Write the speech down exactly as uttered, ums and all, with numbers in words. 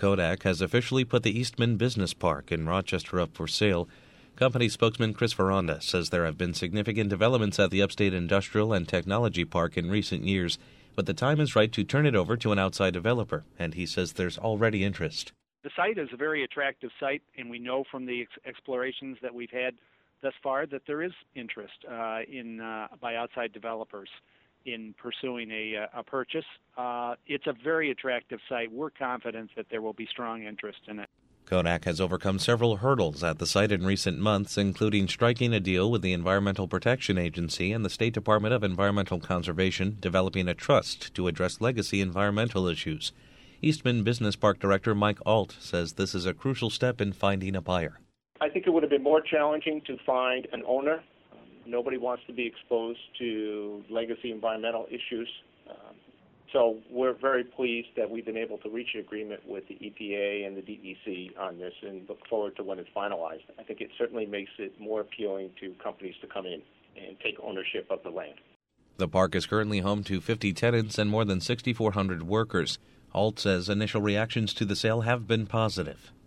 Kodak has officially put the Eastman Business Park in Rochester up for sale. Company spokesman Chris Veranda says there have been significant developments at the Upstate Industrial and Technology Park in recent years, but the time is right to turn it over to an outside developer, and he says there's already interest. The site is a very attractive site, and we know from the ex- explorations that we've had thus far that there is interest uh, in uh, by outside developers in pursuing a, a purchase. Uh, it's a very attractive site. We're confident that there will be strong interest in it. Kodak has overcome several hurdles at the site in recent months, including striking a deal with the Environmental Protection Agency and the State Department of Environmental Conservation, developing a trust to address legacy environmental issues. Eastman Business Park Director Mike Alt says this is a crucial step in finding a buyer. I think it would have been more challenging to find an owner. Nobody wants to be exposed to legacy environmental issues. Um, so we're very pleased that we've been able to reach an agreement with the E P A and the D E C on this and look forward to when it's finalized. I think it certainly makes it more appealing to companies to come in and take ownership of the land. The park is currently home to fifty tenants and more than six thousand four hundred workers. Alt says initial reactions to the sale have been positive.